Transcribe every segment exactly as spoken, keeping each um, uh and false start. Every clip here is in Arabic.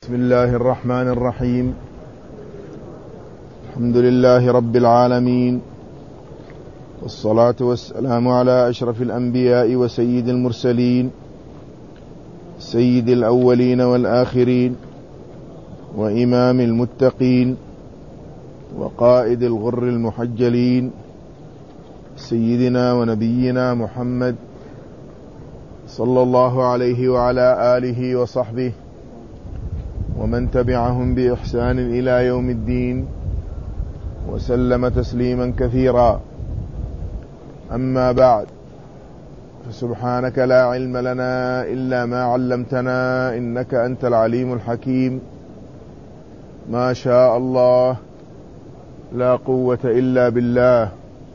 بسم الله الرحمن الرحيم. الحمد لله رب العالمين، والصلاة والسلام على أشرف الأنبياء وسيد المرسلين، سيد الأولين والآخرين، وإمام المتقين، وقائد الغر المحجلين، سيدنا ونبينا محمد صلى الله عليه وعلى آله وصحبه ومن تبعهم بإحسان إلى يوم الدين، وسلم تسليما كثيرا. أما بعد، فسبحانك لا علم لنا إلا ما علمتنا إنك أنت العليم الحكيم. ما شاء الله لا قوة إلا بالله.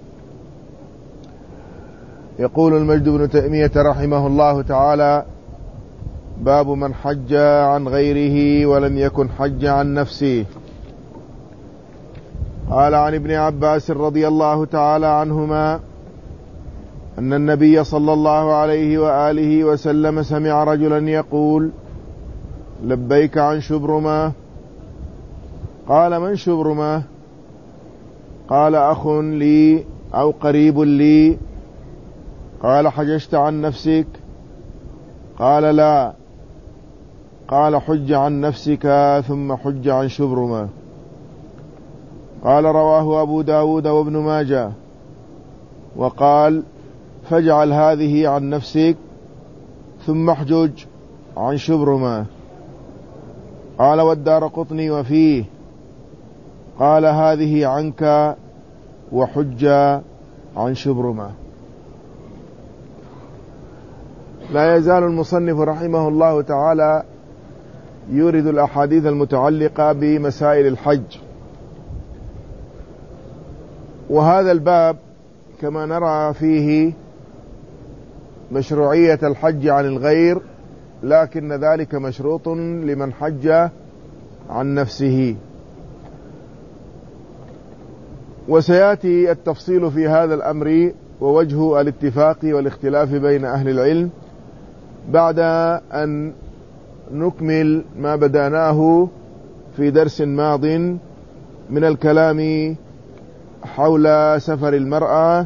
يقول المجد بن تيمية رحمه الله تعالى: باب من حج عن غيره ولم يكن حج عن نفسه. قال عن ابن عباس رضي الله تعالى عنهما أن النبي صلى الله عليه وآله وسلم سمع رجلا يقول: لبيك عن شبرمة. قال: من شبرمة؟ قال: أخ لي أو قريب لي. قال: حججت عن نفسك؟ قال: لا. قال: حج عن نفسك ثم حج عن شبرمة. قال: رواه أبو داود وابن ماجه. وقال: فاجعل هذه عن نفسك ثم احجج عن شبرمة. قال: والدارقطني وفيه. قال: هذه عنك وحج عن شبرمة. لا يزال المصنف رحمه الله تعالى يورد الأحاديث المتعلقة بمسائل الحج، وهذا الباب كما نرى فيه مشروعية الحج عن الغير، لكن ذلك مشروط لمن حج عن نفسه. وسيأتي التفصيل في هذا الأمر ووجه الاتفاق والاختلاف بين أهل العلم بعد أن نكمل ما بدأناه في درس ماض من الكلام حول سفر المرأة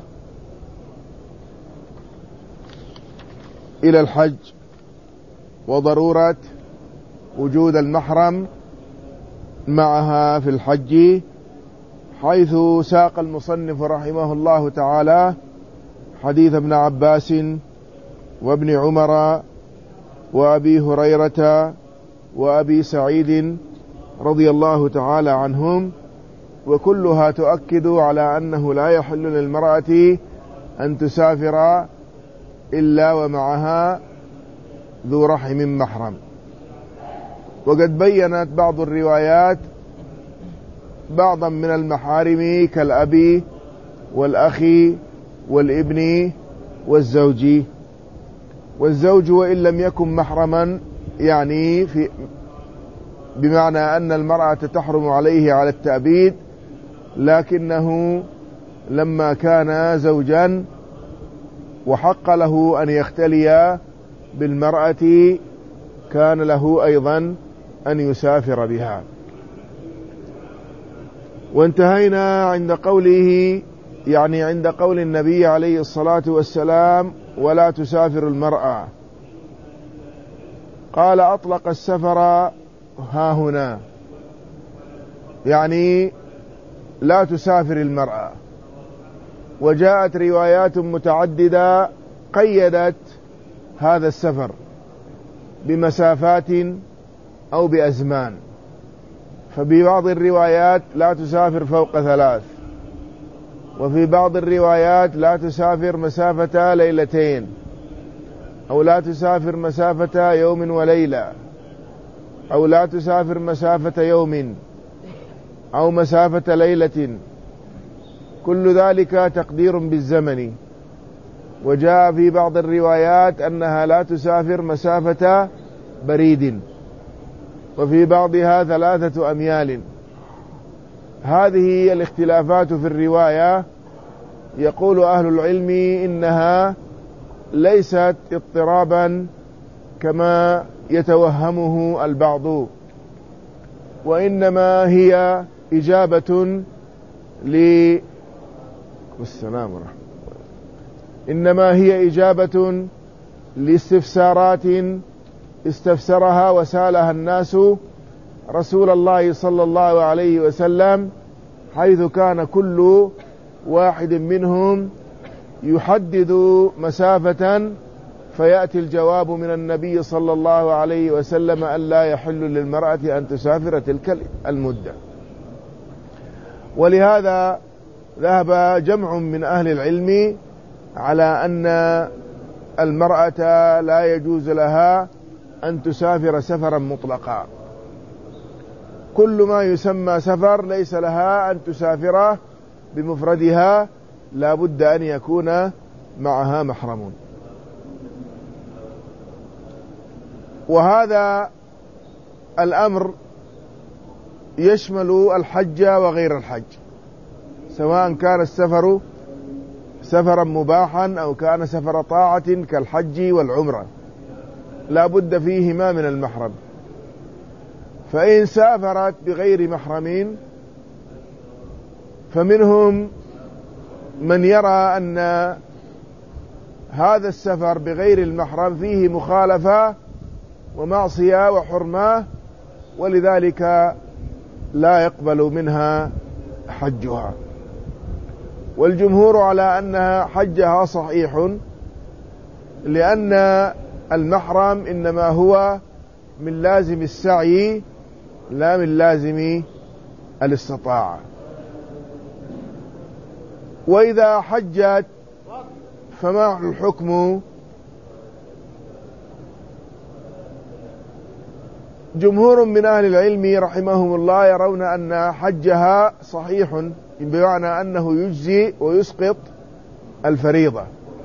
إلى الحج وضرورة وجود المحرم معها في الحج، حيث ساق المصنف رحمه الله تعالى حديث ابن عباس وابن عمر وأبي هريرة وأبي سعيد رضي الله تعالى عنهم، وكلها تؤكد على أنه لا يحل للمرأة أن تسافر إلا ومعها ذو رحم محرم. وقد بينت بعض الروايات بعضا من المحارم كالأبي والأخ والابن والزوج. والزوج وإن لم يكن محرما، يعني في بمعنى أن المرأة تحرم عليه على التأبيد، لكنه لما كان زوجا وحق له أن يختلي بالمرأة كان له أيضا أن يسافر بها. وانتهينا عند قوله، يعني عند قول النبي عليه الصلاة والسلام: ولا تسافر المرأة. قال: أطلق السفر ها هنا، يعني لا تسافر المرأة. وجاءت روايات متعددة قيدت هذا السفر بمسافات أو بأزمان. ففي بعض الروايات لا تسافر فوق ثلاث، وفي بعض الروايات لا تسافر مسافة ليلتين، أو لا تسافر مسافة يوم وليلة، أو لا تسافر مسافة يوم، أو مسافة ليلة. كل ذلك تقدير بالزمن. وجاء في بعض الروايات أنها لا تسافر مسافة بريد، وفي بعضها ثلاثة أميال. هذه الاختلافات في الرواية يقول أهل العلم إنها ليست اضطرابا كما يتوهمه البعض، وإنما هي إجابة ل والسلام ورحمة الله. إنما هي إجابة لاستفسارات استفسرها وسالها الناس رسول الله صلى الله عليه وسلم، حيث كان كل واحد منهم يحدد مسافة، فيأتي الجواب من النبي صلى الله عليه وسلم أن لا يحل للمرأة أن تسافر تلك المدة. ولهذا ذهب جمع من أهل العلم على أن المرأة لا يجوز لها أن تسافر سفرا مطلقا، كل ما يسمى سفر ليس لها أن تسافره بمفردها، لا بد أن يكون معها محرم. وهذا الأمر يشمل الحج وغير الحج، سواء كان السفر سفرا مباحا أو كان سفر طاعة كالحج والعمرة، لا بد فيهما من المحرم. فإن سافرت بغير محرمين فمنهم من يرى أن هذا السفر بغير المحرم فيه مخالفة ومعصية وحرمة، ولذلك لا يقبل منها حجها. والجمهور على أنها حجها صحيح، لأن المحرم إنما هو من لازم السعي لا من لازم الاستطاعة. وإذا حجت فما الحكم؟ جمهور من أهل العلم رحمهم الله يرون أن حجها صحيح، بمعنى أنه يجزي ويسقط الفريضة،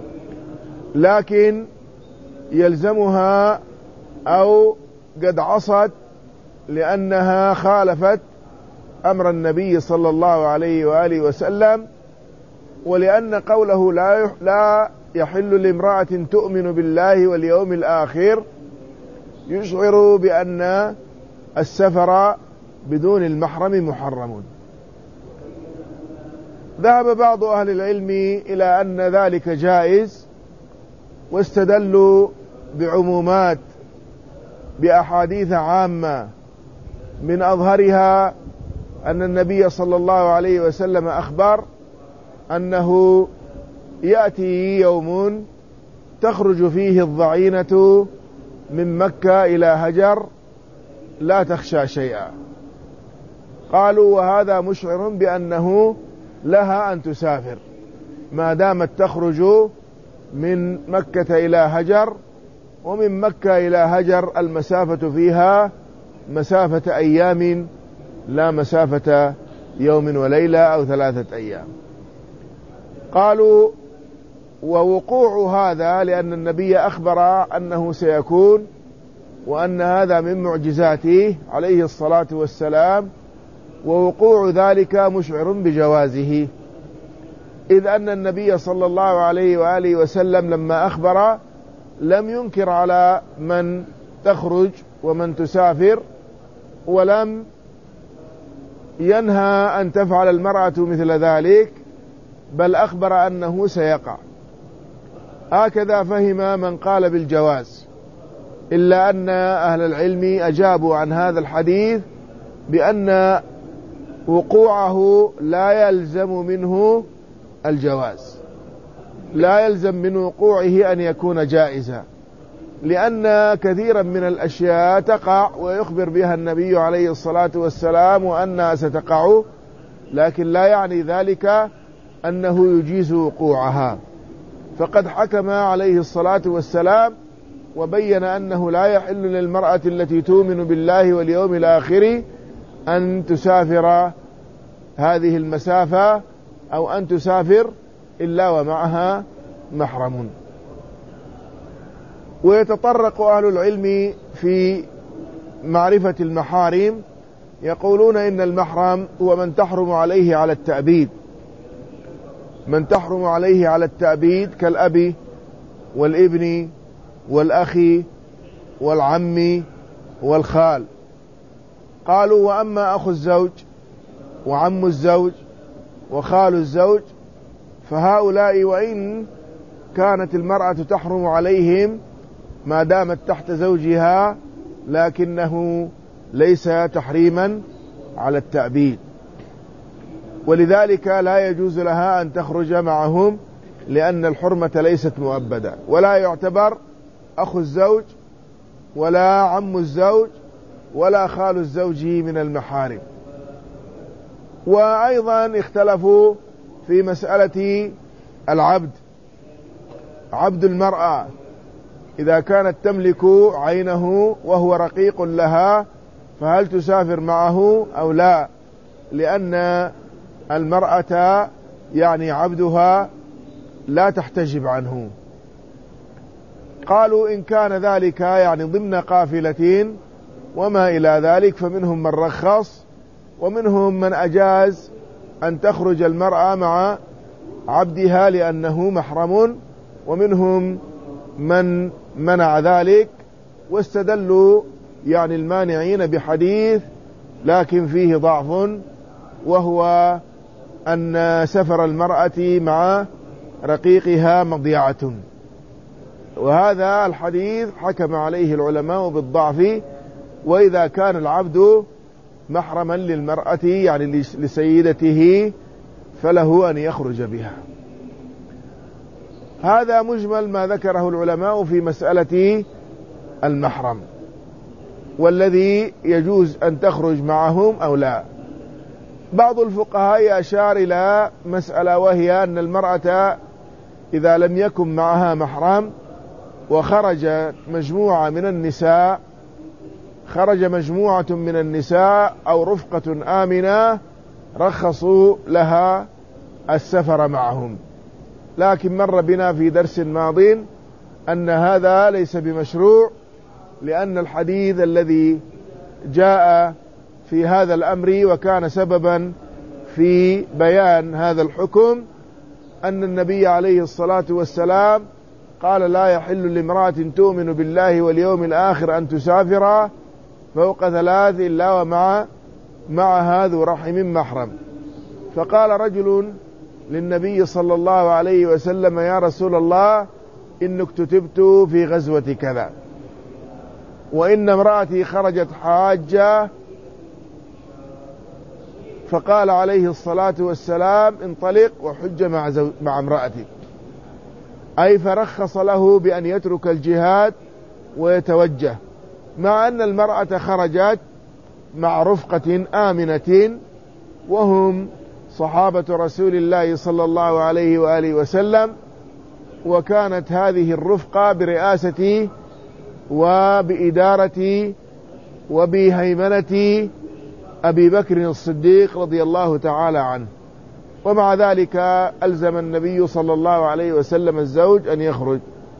لكن يلزمها أو قد عصت لأنها خالفت أمر النبي صلى الله عليه وآله وسلم، ولأن قوله لا لا يحل لامرأة تؤمن بالله واليوم الآخر يشعر بأن السفر بدون المحرم محرم. ذهب بعض أهل العلم إلى أن ذلك جائز، واستدلوا بعمومات بأحاديث عامة، من أظهرها أن النبي صلى الله عليه وسلم أخبر أنه يأتي يوم تخرج فيه الضعينة من مكة إلى هجر لا تخشى شيئا. قالوا وهذا مشعر بأنه لها أن تسافر ما دامت تخرج من مكة إلى هجر، ومن مكة إلى هجر المسافة فيها مسافة أيام لا مسافة يوم وليلة أو ثلاثة أيام. قالوا ووقوع هذا لأن النبي أخبر أنه سيكون، وأن هذا من معجزاته عليه الصلاة والسلام، ووقوع ذلك مشعر بجوازه، إذ أن النبي صلى الله عليه وآله وسلم لما أخبر لم ينكر على من تخرج ومن تسافر، ولم ينهى أن تفعل المرأة مثل ذلك، بل أخبر أنه سيقع. هكذا فهم من قال بالجواز، إلا أن أهل العلم أجابوا عن هذا الحديث بأن وقوعه لا يلزم منه الجواز، لا يلزم من وقوعه أن يكون جائزا، لأن كثيرا من الأشياء تقع ويخبر بها النبي عليه الصلاة والسلام وأنها ستقع، لكن لا يعني ذلك أنه يجيز وقوعها. فقد حكم عليه الصلاة والسلام وبين أنه لا يحل للمرأة التي تؤمن بالله واليوم الآخر أن تسافر هذه المسافة أو أن تسافر إلا ومعها محرم. ويتطرق أهل العلم في معرفة المحارم، يقولون إن المحرم هو من تحرم عليه على التأبيد، من تحرم عليه على التأبيد كالأب والابن والأخ والعم والخال. قالوا وأما أخو الزوج وعم الزوج وخال الزوج فهؤلاء وإن كانت المرأة تحرم عليهم ما دامت تحت زوجها لكنه ليس تحريما على التأبيد، ولذلك لا يجوز لها أن تخرج معهم لأن الحرمة ليست مؤبدة، ولا يعتبر أخو الزوج ولا عم الزوج ولا خال الزوج من المحارم. وأيضا اختلفوا في مسألة العبد، عبد المرأة إذا كانت تملك عينه وهو رقيق لها فهل تسافر معه أو لا، لأن المرأة يعني عبدها لا تحتجب عنه. قالوا إن كان ذلك يعني ضمن قافلة وما إلى ذلك فمنهم من رخص، ومنهم من أجاز أن تخرج المرأة مع عبدها لأنه محرم، ومنهم من منع ذلك، واستدلوا يعني المانعين بحديث لكن فيه ضعف، وهو أن سفر المرأة مع رقيقها مضيعة، وهذا الحديث حكم عليه العلماء بالضعف. وإذا كان العبد محرما للمرأة يعني لسيدته فله أن يخرج بها. هذا مجمل ما ذكره العلماء في مسألة المحرم والذي يجوز أن تخرج معهم أو لا. بعض الفقهاء أشار إلى مسألة، وهي أن المرأة إذا لم يكن معها محرم وخرج مجموعة من النساء خرج مجموعة من النساء أو رفقة آمنة رخصوا لها السفر معهم، لكن مر بنا في درس ماض أن هذا ليس بمشروع، لأن الحديث الذي جاء في هذا الأمر وكان سببا في بيان هذا الحكم أن النبي عليه الصلاة والسلام قال لا يحل لامرأة تؤمن بالله واليوم الآخر أن تسافر فوق ثلاث إلا ومع معها ذو رحم محرم. فقال رجل للنبي صلى الله عليه وسلم يا رسول الله إنك كتبت في غزوة كذا، وإن امرأتي خرجت حاجة. فقال عليه الصلاة والسلام انطلق وحج مع, زو... مع امرأتك، أي فرخص له بأن يترك الجهاد ويتوجه، مع أن المرأة خرجت مع رفقة آمنة وهم صحابة رسول الله صلى الله عليه وآله وسلم، وكانت هذه الرفقة برئاسة وبإدارة وبهيمنة أبي بكر الصديق رضي الله تعالى عنه، ومع ذلك ألزم النبي صلى الله عليه وسلم الزوج أن يخرج.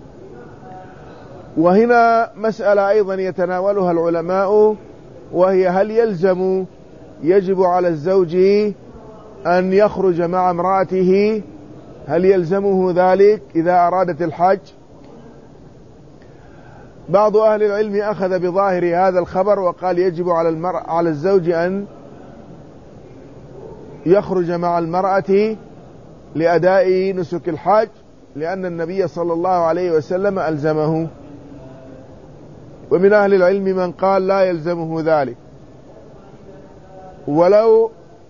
وهنا مسألة أيضا يتناولها العلماء، وهي هل يلزم يجب على الزوج أن يخرج مع امرأته، هل يلزمه ذلك إذا أرادت الحج؟ بعض أهل العلم أخذ بظاهر هذا الخبر وقال يجب على المرأة على الزوج أن يخرج مع المرأة لأداء نسك الحج، لأن النبي صلى الله عليه وسلم ألزمه. ومن أهل العلم من قال لا يلزمه ذلك، ولو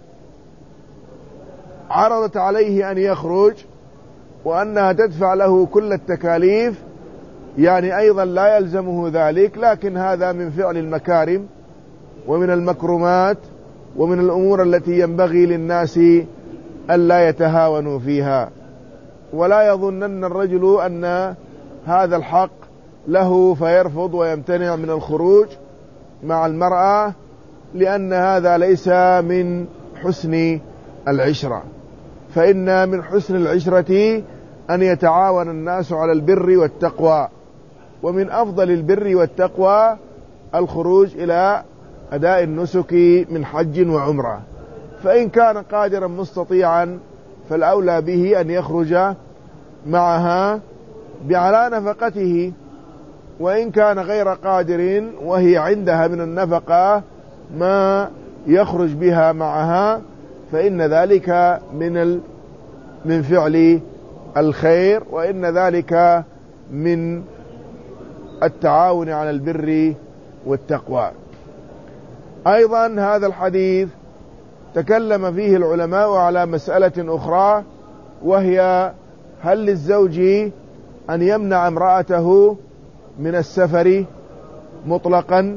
عرضت عليه أن يخرج وأنها تدفع له كل التكاليف يعني أيضا لا يلزمه ذلك، لكن هذا من فعل المكارم ومن المكرمات ومن الأمور التي ينبغي للناس ألا يتهاونوا فيها، ولا يظنن الرجل أن هذا الحق له فيرفض ويمتنع من الخروج مع المرأة، لأن هذا ليس من حسن العشرة، فإن من حسن العشرة أن يتعاون الناس على البر والتقوى، ومن أفضل البر والتقوى الخروج إلى أداء النسك من حج وعمرة. فإن كان قادرا مستطيعا فالأولى به أن يخرج معها على نفقته، وإن كان غير قادر وهي عندها من النفقة ما يخرج بها معها، فإن ذلك من ال من فعل الخير، وإن ذلك من التعاون على البر والتقوى. أيضا هذا الحديث تكلم فيه العلماء على مسألة أخرى، وهي هل للزوج أن يمنع امرأته من السفر مطلقا،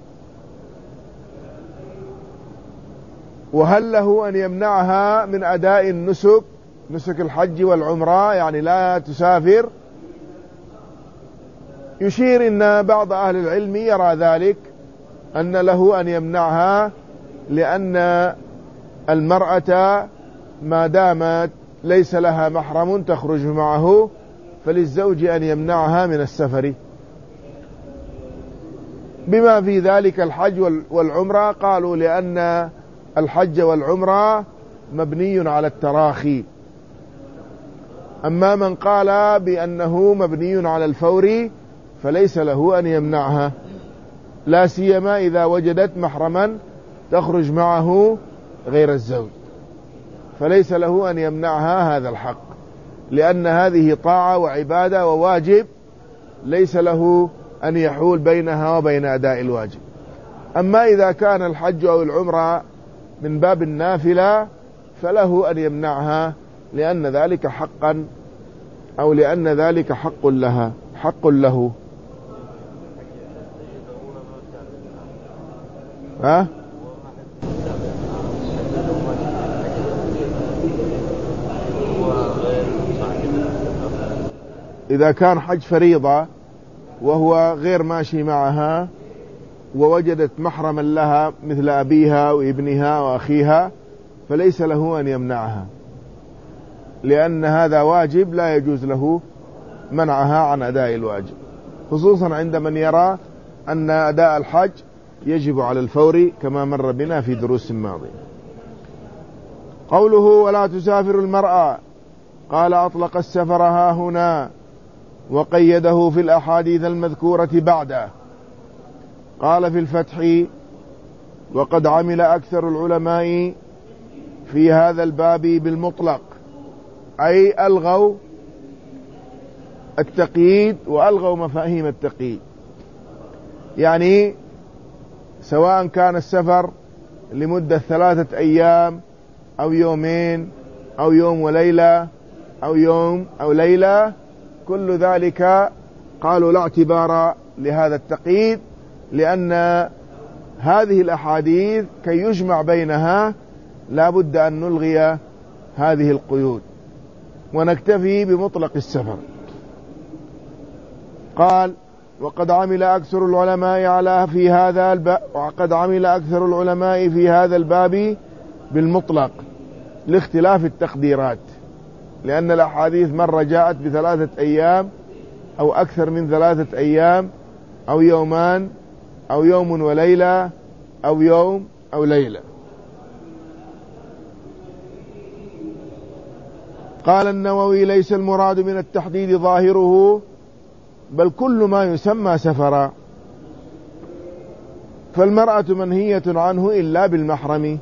وهل له أن يمنعها من أداء النسك نسك الحج والعمرة، يعني لا تسافر. يشير إن بعض أهل العلم يرى ذلك، أن له أن يمنعها، لأن المرأة ما دامت ليس لها محرم تخرج معه فللزوج أن يمنعها من السفر، بما في ذلك الحج والعمرة. قالوا لأن الحج والعمرة مبني على التراخي. أما من قال بأنه مبني على الفور فليس له أن يمنعها، لا سيما إذا وجدت محرما تخرج معه غير الزوج، فليس له أن يمنعها هذا الحق، لأن هذه طاعة وعبادة وواجب ليس له أن يحول بينها وبين أداء الواجب. أما إذا كان الحج أو العمرة من باب النافلة فله أن يمنعها، لأن ذلك حقا أو لأن ذلك حق لها حق له. ها؟ إذا كان حج فريضة وهو غير ماشي معها ووجدت محرما لها مثل أبيها وابنها وأخيها فليس له أن يمنعها، لأن هذا واجب لا يجوز له منعها عن أداء الواجب، خصوصا عند من يرى أن أداء الحج يجب على الفور كما مر بنا في دروس ماضية. قوله ولا تسافر المرأة، قال أطلق السفر ها هنا وقيده في الأحاديث المذكورة بعده. قال في الفتح وقد عمل أكثر العلماء في هذا الباب بالمطلق، أي ألغوا التقييد وألغوا مفاهيم التقييد، يعني سواء كان السفر لمدة ثلاثة أيام أو يومين أو يوم وليلة أو يوم أو ليلة، كل ذلك قالوا لا اعتبار لهذا التقييد، لأن هذه الأحاديث كي يجمع بينها لا بد أن نلغي هذه القيود ونكتفي بمطلق السفر. قال وقد عمل أكثر العلماء على في هذا الباب وقد عمل أكثر العلماء في هذا الباب بالمطلق لاختلاف التقديرات، لأن الأحاديث مرة جاءت بثلاثة أيام أو أكثر من ثلاثة أيام أو يومان أو يوم وليلة أو يوم أو ليلة. قال النووي ليس المراد من التحديد ظاهره، بل كل ما يسمى سفرا، فالمرأة منهية عنه إلا بالمحرم،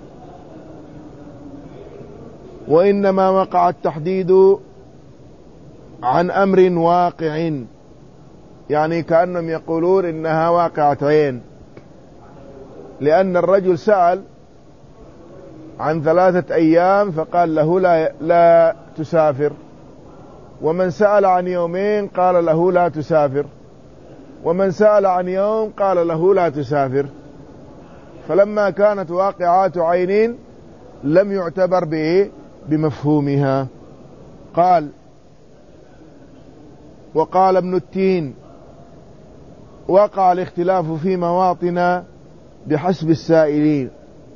وإنما وقع التحديد عن أمر واقع، يعني كأنهم يقولون إنها واقعتين، لأن الرجل سأل عن ثلاثة أيام فقال له لا, لا تسافر، ومن سأل عن يومين قال له لا تسافر، ومن سأل عن يوم قال له لا تسافر، فلما كانت واقعات عين لم يعتبر به بمفهومها. قال وقال ابن التين وقع الاختلاف في مواطن بحسب السائلين.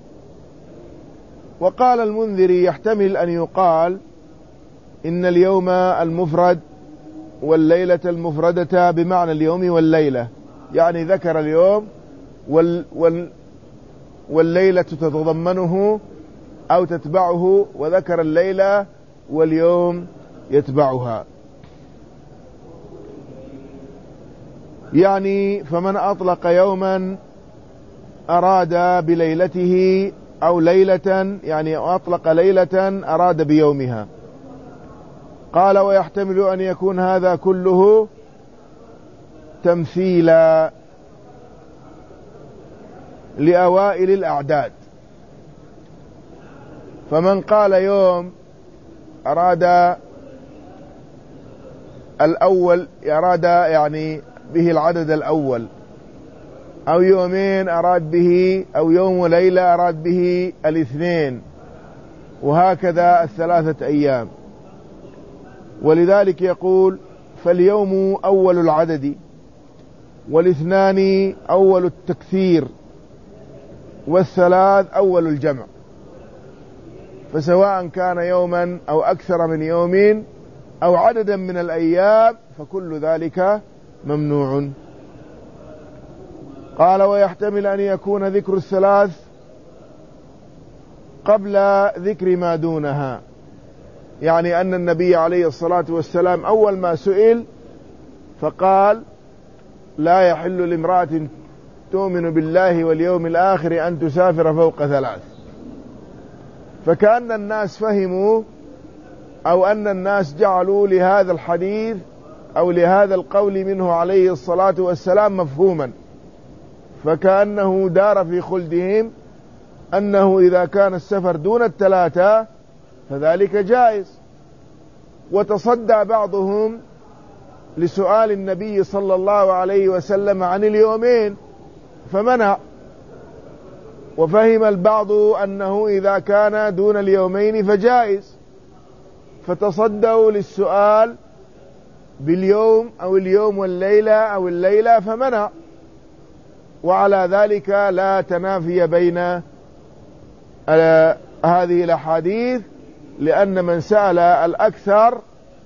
وقال المنذري يحتمل أن يقال إن اليوم المفرد والليلة المفردة بمعنى اليوم والليلة، يعني ذكر اليوم وال وال والليلة تتضمنه أو تتبعه، وذكر الليلة واليوم يتبعها، يعني فمن أطلق يوما أراد بليلته أو ليلة، يعني أطلق ليلة أراد بيومها. قال ويحتمل أن يكون هذا كله تمثيلا لأوائل الأعداد، فمن قال يوم أراد الأول، أراد يعني به العدد الأول، أو يومين أراد به، أو يوم وليلة أراد به الاثنين، وهكذا الثلاثة أيام. ولذلك يقول فاليوم أول العدد، والاثنان أول التكثير، والثلاث أول الجمع. فسواء كان يوما أو أكثر من يوم أو عددا من الأيام فكل ذلك ممنوع. قال ويحتمل أن يكون ذكر الثلاث قبل ذكر ما دونها، يعني أن النبي عليه الصلاة والسلام أول ما سئل فقال لا يحل لامرأة تؤمن بالله واليوم الآخر أن تسافر فوق ثلاث. فكأن الناس فهموا أو أن الناس جعلوا لهذا الحديث أو لهذا القول منه عليه الصلاة والسلام مفهوما، فكأنه دار في خلدهم أنه إذا كان السفر دون الثلاثة فذلك جائز. وتصدى بعضهم لسؤال النبي صلى الله عليه وسلم عن اليومين فمنع، وفهم البعض أنه إذا كان دون اليومين فجائز، فتصدوا للسؤال باليوم أو اليوم والليلة أو الليلة فمنع. وعلى ذلك لا تنافي بين هذه الأحاديث، لأن من سأل الأكثر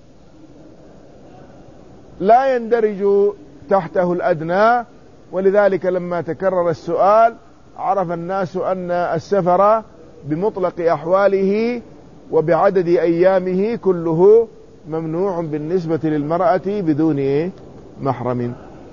لا يندرج تحته الأدنى، ولذلك لما تكرر السؤال عرف الناس أن السفر بمطلق أحواله وبعدد أيامه كله ممنوع بالنسبة للمرأة بدون محرم.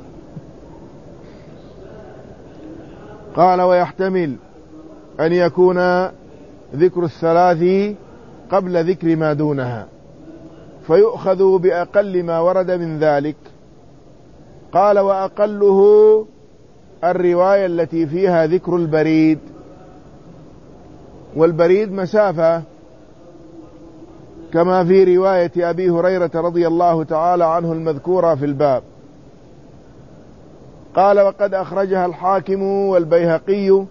قال ويحتمل أن يكون ذكر الثلاث قبل ذكر ما دونها فيؤخذ بأقل ما ورد من ذلك. قال وأقله الرواية التي فيها ذكر البريد، والبريد مسافة كما في رواية أبي هريرة رضي الله تعالى عنه المذكورة في الباب. قال وقد أخرجها الحاكم والبيهقي،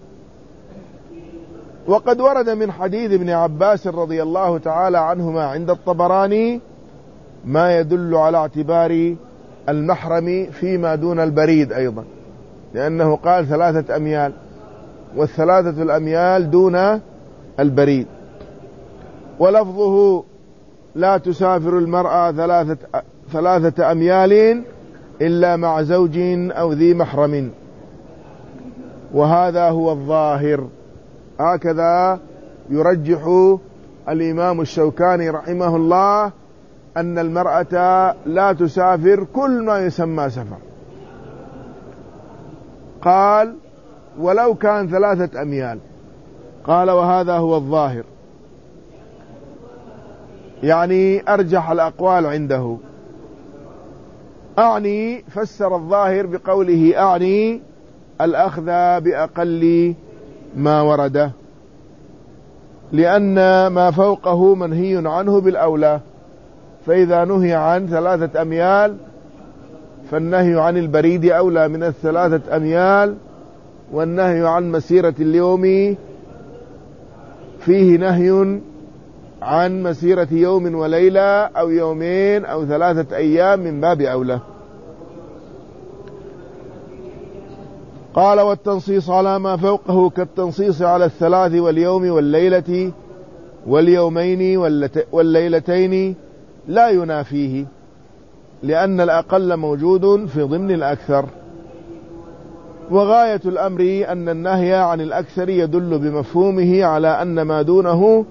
وقد ورد من حديث ابن عباس رضي الله تعالى عنهما عند الطبراني ما يدل على اعتبار المحرم فيما دون البريد أيضا، لأنه قال ثلاثة أميال، والثلاثة الأميال دون البريد. ولفظه لا تسافر المرأة ثلاثة, ثلاثة أميال إلا مع زوج أو ذي محرم، وهذا هو الظاهر. هكذا يرجح الإمام الشوكاني رحمه الله أن المرأة لا تسافر كل ما يسمى سفر. قال ولو كان ثلاثة أميال، قال وهذا هو الظاهر، يعني أرجح الأقوال عنده. أعني فسر الظاهر بقوله أعني الأخذ بأقل ما ورده، لأن ما فوقه منهي عنه بالأولى، فإذا نهي عن ثلاثة أميال فالنهي عن البريد أولى من الثلاثة أميال، والنهي عن مسيرة اليوم فيه نهي عن مسيرة يوم وليلة أو يومين أو ثلاثة أيام من باب أولى. قال والتنصيص على ما فوقه كالتنصيص على الثلاث واليوم والليلة واليومين والليلتين لا ينافيه، لأن الأقل موجود في ضمن الأكثر. وغاية الأمر أن النهي عن الأكثر يدل بمفهومه على أن ما دونه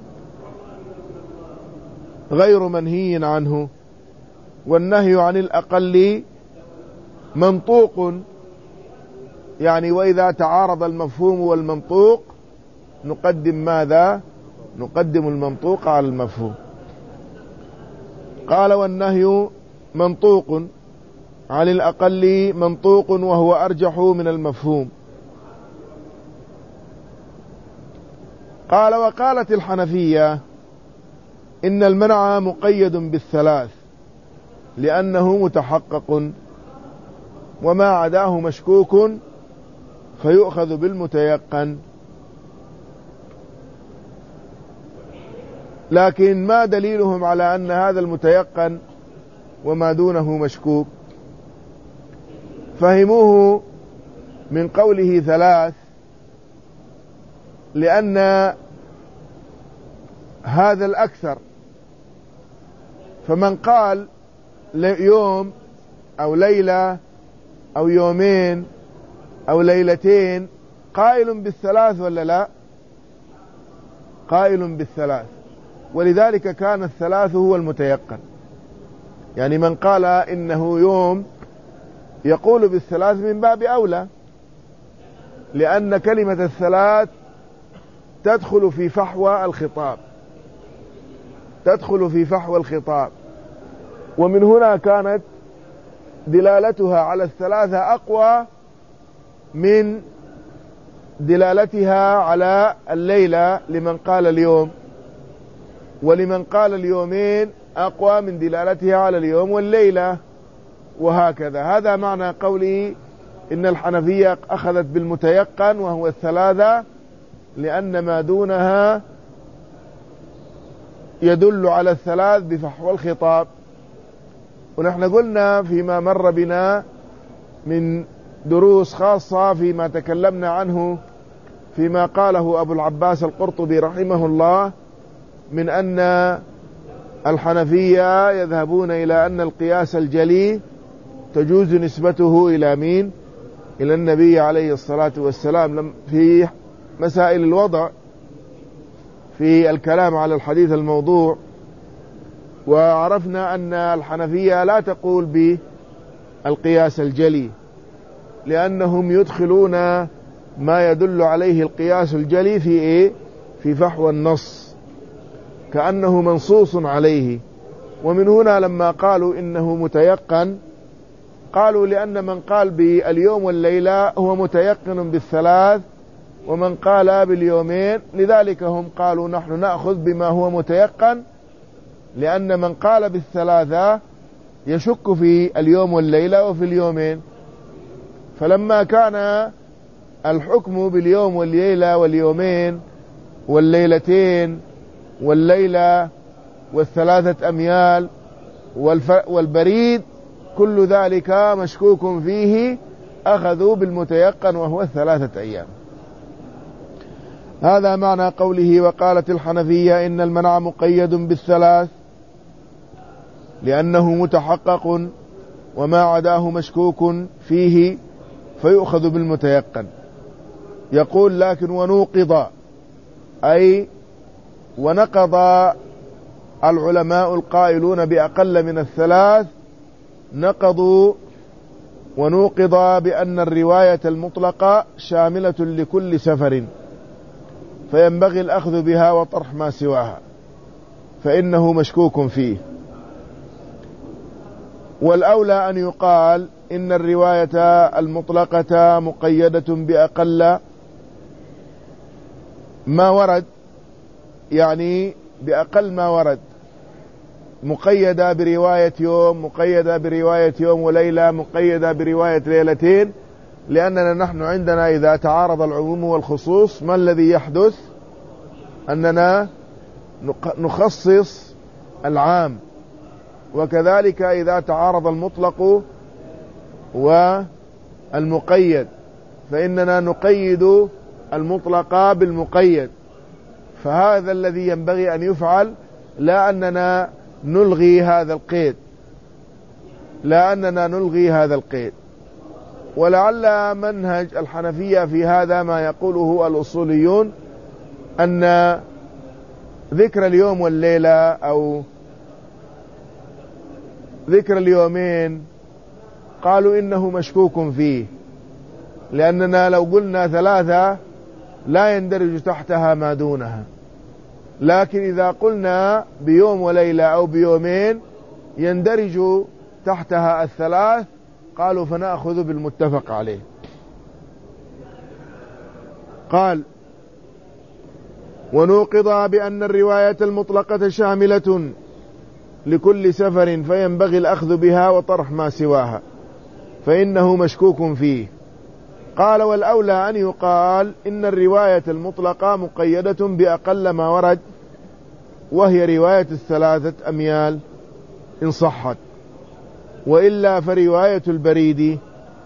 غير منهي عنه، والنهي عن الأقل منطوق، يعني وإذا تعارض المفهوم والمنطوق نقدم ماذا؟ نقدم المنطوق على المفهوم. قال والنهي منطوق عن الأقل منطوق وهو أرجح من المفهوم. قال وقالت الحنفية إن المنع مقيد بالثلاث لأنه متحقق وما عداه مشكوك فيؤخذ بالمتيقن. لكن ما دليلهم على أن هذا المتيقن وما دونه مشكوك؟ فهموه من قوله ثلاث لأن هذا الأكثر، فمن قال يوم أو ليلة أو يومين أو ليلتين قائل بالثلاث ولا لا؟ قائل بالثلاث، ولذلك كان الثلاث هو المتيقن. يعني من قال إنه يوم يقول بالثلاث من باب أولى، لأن كلمة الثلاث تدخل في فحوى الخطاب تدخل في فحوى الخطاب ومن هنا كانت دلالتها على الثلاثة أقوى من دلالتها على الليلة لمن قال اليوم، ولمن قال اليومين أقوى من دلالتها على اليوم والليلة، وهكذا. هذا معنى قوله إن الحنفية أخذت بالمتيقن وهو الثلاثة لأن ما دونها يدل على الثلاث بفحوى الخطاب. ونحن قلنا فيما مر بنا من دروس خاصة فيما تكلمنا عنه فيما قاله أبو العباس القرطبي رحمه الله من أن الحنفية يذهبون إلى أن القياس الجلي تجوز نسبته إلى مين؟ إلى النبي عليه الصلاة والسلام في مسائل الوضع في الكلام على الحديث الموضوع. وعرفنا أن الحنفية لا تقول بالقياس الجلي لأنهم يدخلون ما يدل عليه القياس الجلي في إيه؟ في فحوى النص كأنه منصوص عليه. ومن هنا لما قالوا إنه متيقن قالوا لأن من قال باليوم والليلة هو متيقن بالثلاث ومن قال باليومين، لذلك هم قالوا نحن نأخذ بما هو متيقن، لأن من قال بالثلاثة يشك في اليوم والليلة وفي اليومين. فلما كان الحكم باليوم والليلة واليومين والليلتين والليلة والثلاثة أميال والبريد كل ذلك مشكوك فيه، أخذوا بالمتيقن وهو الثلاثة أيام. هذا معنى قوله وقالت الحنفية إن المنع مقيد بالثلاث لأنه متحقق وما عداه مشكوك فيه فيؤخذ بالمتيقن. يقول لكن ونوقض أي ونقض العلماء القائلون بأقل من الثلاث نقضوا ونوقض بأن الرواية المطلقة شاملة لكل سفر فينبغي الأخذ بها وطرح ما سواها فإنه مشكوك فيه. والأولى أن يقال إن الرواية المطلقة مقيدة بأقل ما ورد، يعني بأقل ما ورد، مقيدة برواية يوم، مقيدة برواية يوم وليلة، مقيدة برواية ليلتين، لأننا نحن عندنا إذا تعارض العموم والخصوص ما الذي يحدث؟ أننا نخصص العام، وكذلك إذا تعارض المطلق والمقيد فإننا نقيد المطلق بالمقيد. فهذا الذي ينبغي أن يفعل، لا أننا نلغي هذا القيد لا أننا نلغي هذا القيد. ولعل منهج الحنفية في هذا ما يقوله الأصوليون أن ذكر اليوم والليلة أو ذكر اليومين قالوا إنه مشكوك فيه، لأننا لو قلنا ثلاثة لا يندرج تحتها ما دونها، لكن إذا قلنا بيوم وليلة أو بيومين يندرج تحتها الثلاث. قالوا فنأخذ بالمتفق عليه. قال ونوقض بأن الرواية المطلقة شاملة لكل سفر فينبغي الأخذ بها وطرح ما سواها فإنه مشكوك فيه. قال والأولى أن يقال إن الرواية المطلقة مقيدة بأقل ما ورد، وهي رواية الثلاثة أميال إن صحت، وإلا فرواية البريد.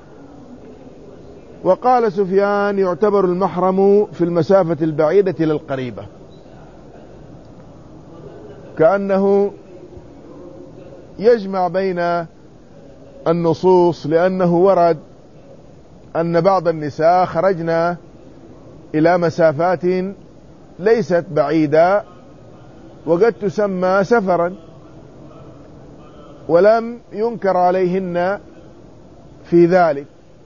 وقال سفيان يعتبر المحرم في المسافة البعيدة للقريبة، كأنه يجمع بين النصوص، لأنه ورد أن بعض النساء خرجنا إلى مسافات ليست بعيدة وقد تسمى سفرا، ولم ينكر عليهن في ذلك،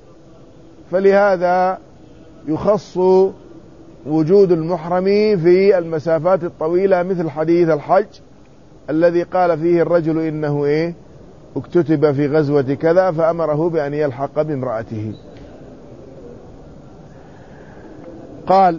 فلهذا يخص وجود المحرم في المسافات الطويلة، مثل حديث الحج الذي قال فيه الرجل إنه إيه اكتتب في غزوة كذا فأمره بأن يلحق بامرأته. قال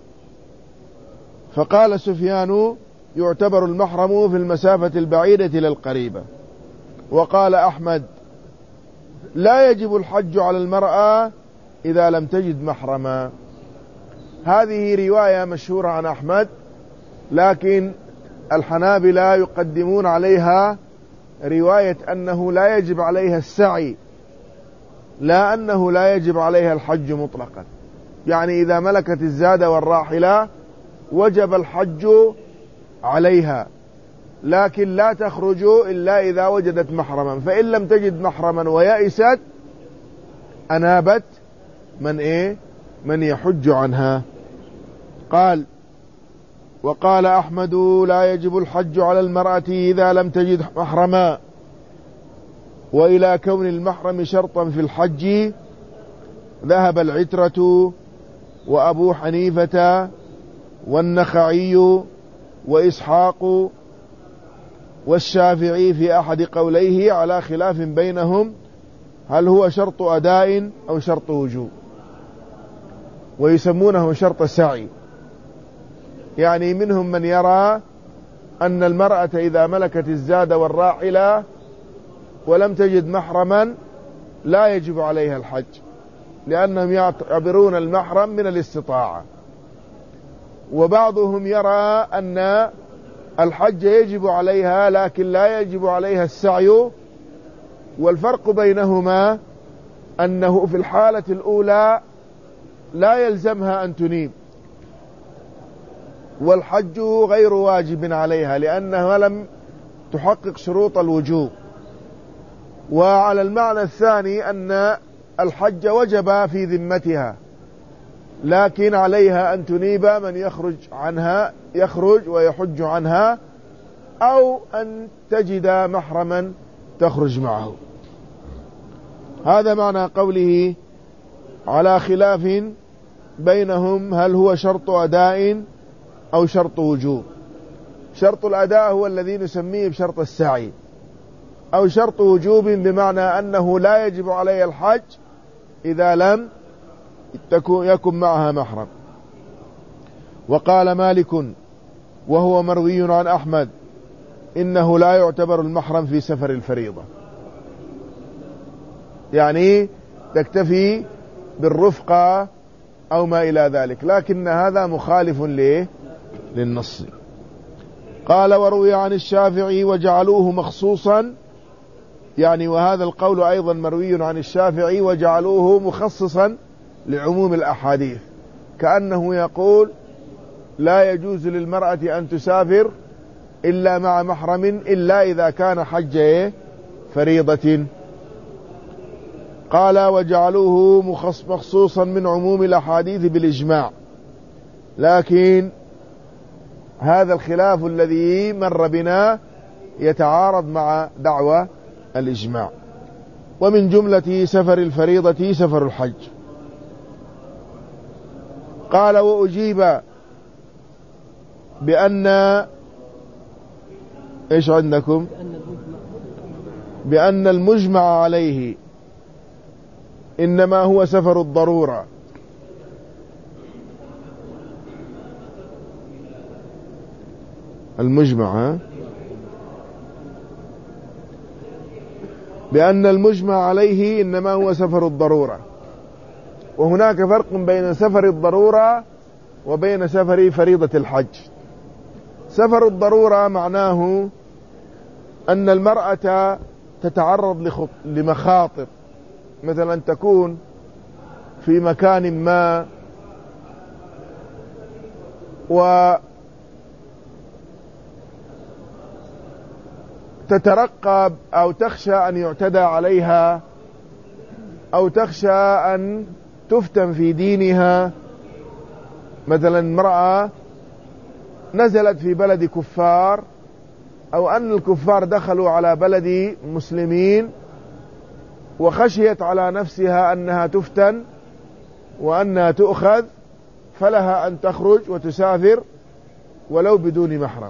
فقال سفيان يعتبر المحرم في المسافة البعيدة للقريبة. وقال أحمد لا يجب الحج على المرأة إذا لم تجد محرما. هذه رواية مشهورة عن أحمد، لكن الحنابلة يقدمون عليها رواية أنه لا يجب عليها السعي، لا أنه لا يجب عليها الحج مطلقا. يعني إذا ملكت الزاد والراحلة وجب الحج عليها، لكن لا تخرج إلا إذا وجدت محرما، فإن لم تجد محرما ويأست أنابت من إيه من يحج عنها. قال وقال أحمد لا يجب الحج على المرأة إذا لم تجد محرما، وإلى كون المحرم شرطا في الحج ذهب العترة وأبو حنيفة والنخعي وإسحاق والشافعي في أحد قوليه على خلاف بينهم هل هو شرط أداء أو شرط وجوب، ويسمونه شرط السعي. يعني منهم من يرى أن المرأة إذا ملكت الزاد والراحلة ولم تجد محرما لا يجب عليها الحج، لأنهم يعتبرون المحرم من الاستطاعة. وبعضهم يرى أن الحج يجب عليها لكن لا يجب عليها السعي، والفرق بينهما أنه في الحالة الأولى لا يلزمها أن تنيب، والحج غير واجب عليها لأنها لم تحقق شروط الوجوب. وعلى المعنى الثاني أن الحج وجب في ذمتها، لكن عليها أن تنيب من يخرج عنها يخرج ويحج عنها، أو أن تجد محرما تخرج معه. هذا معنى قوله على خلاف بينهم هل هو شرط أداء أو شرط وجوب. شرط الأداء هو الذي نسميه بشرط السعي، أو شرط وجوب بمعنى أنه لا يجب عليه الحج إذا لم يكن معها محرم. وقال مالك وهو مروي عن أحمد إنه لا يعتبر المحرم في سفر الفريضة، يعني تكتفي بالرفقة أو ما إلى ذلك، لكن هذا مخالف ليه للنص. قال وروي عن الشافعي وجعلوه مخصوصا، يعني وهذا القول أيضا مروي عن الشافعي وجعلوه مخصصا لعموم الأحاديث، كأنه يقول لا يجوز للمرأة أن تسافر إلا مع محرم إلا إذا كان حج فريضة. قال وجعلوه مخصوصا من عموم الأحاديث بالإجماع، لكن هذا الخلاف الذي مر بنا يتعارض مع دعوى الإجماع. ومن جملة سفر الفريضة سفر الحج، قال وأجيب بأن إيش عندكم؟ بأن المجمع عليه إنما هو سفر الضرورة. المجمع بأن المجمع عليه إنما هو سفر الضرورة، وهناك فرق بين سفر الضرورة وبين سفر فريضة الحج. سفر الضرورة معناه أن المرأة تتعرض لمخاطر، مثلا تكون في مكان ما وتترقب أو تخشى أن يعتدى عليها أو تخشى أن تفتن في دينها. مثلا امرأة نزلت في بلد كفار، أو أن الكفار دخلوا على بلد مسلمين وخشيت على نفسها أنها تفتن وأنها تؤخذ، فلها أن تخرج وتسافر ولو بدون محرم.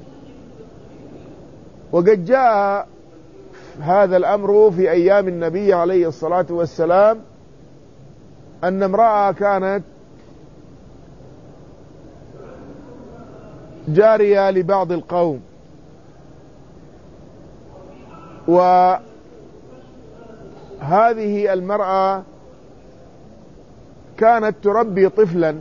وقد جاء هذا الأمر في أيام النبي عليه الصلاة والسلام، أن امرأة كانت جارية لبعض القوم، وهذه المرأة كانت تربي طفلا،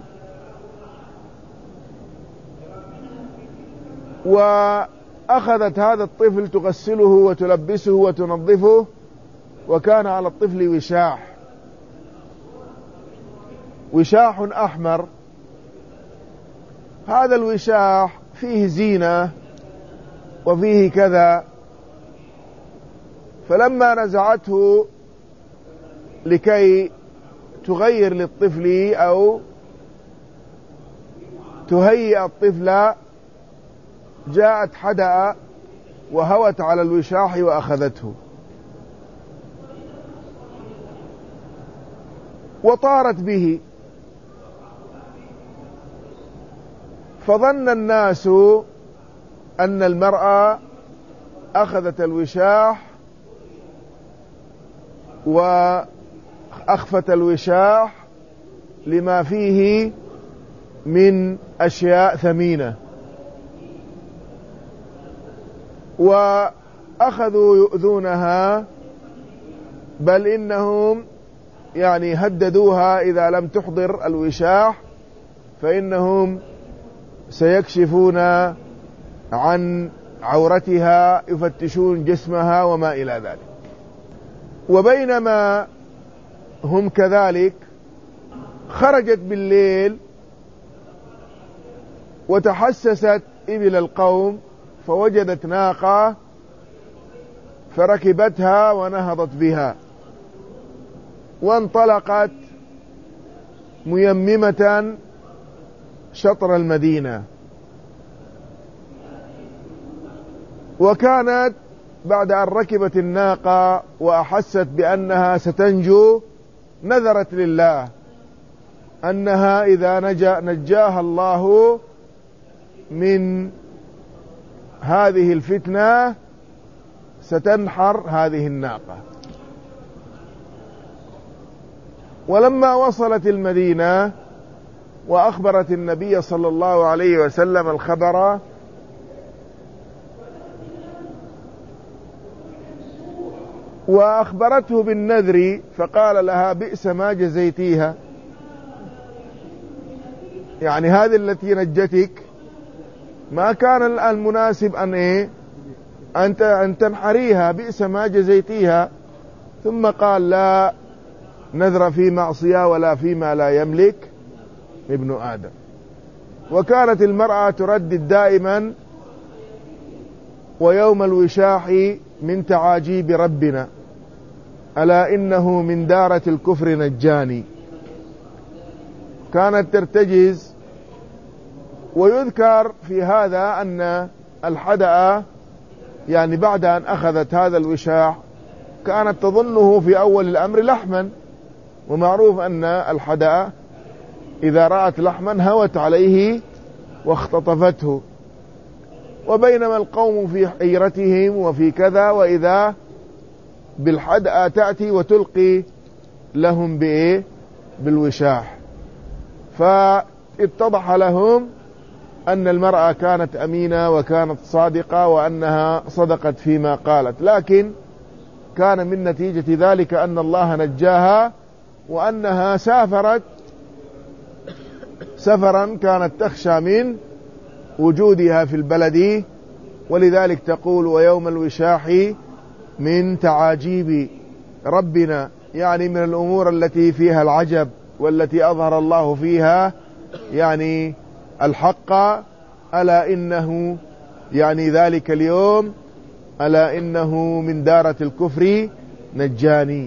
وأخذت هذا الطفل تغسله وتلبسه وتنظفه، وكان على الطفل وشاح وشاح أحمر. هذا الوشاح فيه زينة وفيه كذا، فلما نزعته لكي تغير للطفل أو تهيئ الطفل، جاءت حدأ وهوت على الوشاح وأخذته وطارت به، فظن الناس أن المرأة أخذت الوشاح وأخفت الوشاح لما فيه من أشياء ثمينة، وأخذوا يؤذونها، بل إنهم يعني هددوها إذا لم تحضر الوشاح فإنهم سيكشفون عن عورتها، يفتشون جسمها وما إلى ذلك. وبينما هم كذلك خرجت بالليل وتحسست إبل القوم، فوجدت ناقة فركبتها ونهضت بها، وانطلقت ميممة شطر المدينة. وكانت بعد أن ركبت الناقة وأحست بأنها ستنجو، نذرت لله أنها إذا نجا نجاها الله من هذه الفتنة ستنحر هذه الناقة. ولما وصلت المدينة وأخبرت النبي صلى الله عليه وسلم الخبر، وأخبرته بالنذر، فقال لها بئس ما جزيتيها، يعني هذه التي نجتك ما كان المناسب أن إيه أنت أن تنحريها، بئس ما جزيتيها. ثم قال لا نذر في معصية ولا فيما لا يملك ابن آدم. وكانت المرأة تردد دائما ويوم الوشاح من تعاجيب ربنا ألا إنه من دارة الكفر نجاني، كانت ترتجز. ويذكر في هذا أن الحدأ يعني بعد أن أخذت هذا الوشاح كانت تظنه في أول الأمر لحما، ومعروف أن الحدأ إذا رأت لحما هوت عليه واختطفته. وبينما القوم في حيرتهم وفي كذا، وإذا بالحدأ تأتي وتلقي لهم بإيه؟ بالوشاح. فاتضح لهم أن المرأة كانت أمينة وكانت صادقة وأنها صدقت فيما قالت، لكن كان من نتيجة ذلك أن الله نجاها، وأنها سافرت سفرا كانت تخشى من وجودها في البلد. ولذلك تقول: ويوم الوشاح من تعاجيب ربنا، يعني من الأمور التي فيها العجب والتي أظهر الله فيها يعني الحق. ألا إنه يعني ذلك اليوم ألا إنه من دارة الكفر نجاني.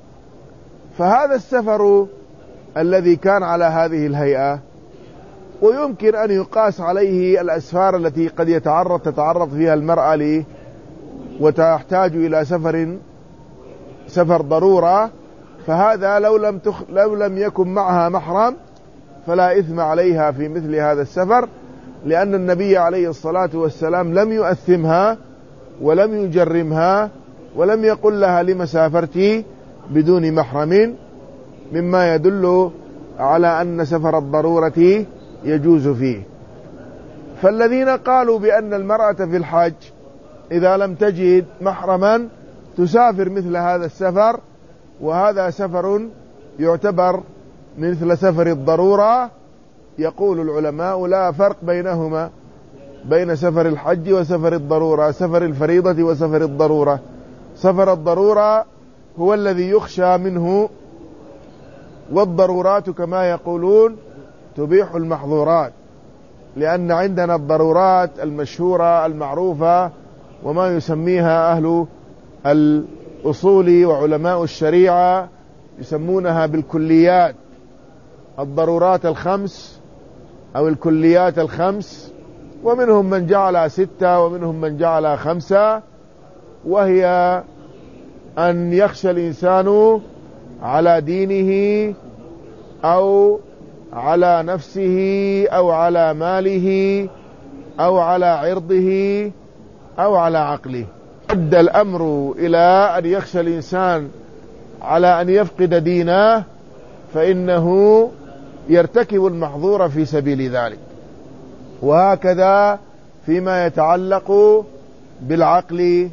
فهذا السفر الذي كان على هذه الهيئة، ويمكن أن يقاس عليه الأسفار التي قد يتعرض تتعرض فيها المرأة لي وتحتاج إلى سفر سفر ضرورة، فهذا لو لم, تخ... لو لم يكن معها محرم فلا إثم عليها في مثل هذا السفر، لأن النبي عليه الصلاة والسلام لم يؤثمها ولم يجرمها ولم يقل لها لما سافرتي بدون محرم، مما يدل على أن سفر الضرورة يجوز فيه. فالذين قالوا بأن المرأة في الحج إذا لم تجد محرما تسافر مثل هذا السفر، وهذا سفر يعتبر مثل سفر الضرورة، يقول العلماء: لا فرق بينهما، بين سفر الحج وسفر الضرورة، سفر الفريضة وسفر الضرورة. سفر الضرورة هو الذي يخشى منه، والضرورات كما يقولون تبيح المحظورات، لأن عندنا الضرورات المشهورة المعروفة وما يسميها أهل الأصول وعلماء الشريعة يسمونها بالكليات، الضرورات الخمس أو الكليات الخمس، ومنهم من جعل ستة ومنهم من جعل خمسة، وهي أن يخشى الإنسان على دينه أو على نفسه أو على ماله أو على عرضه أو على عقله. أدى الأمر إلى أن يخشى الإنسان على أن يفقد دينه، فإنه يرتكب المحظور في سبيل ذلك. وهكذا فيما يتعلق بالعقل،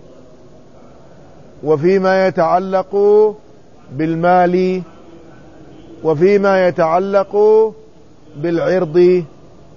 وفيما يتعلق بالمال، وفيما يتعلق بالعرض،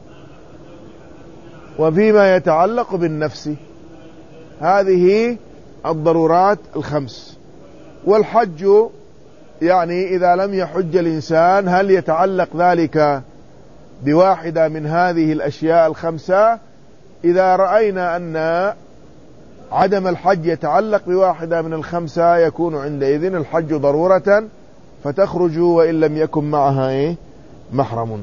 وفيما يتعلق بالنفس. هذه الضرورات الخمس. والحج يعني إذا لم يحج الإنسان هل يتعلق ذلك بواحدة من هذه الأشياء الخمسة؟ إذا رأينا أن عدم الحج يتعلق بواحدة من الخمسة يكون عندئذ الحج ضرورة فتخرج وإن لم يكن معها إيه؟ محرم.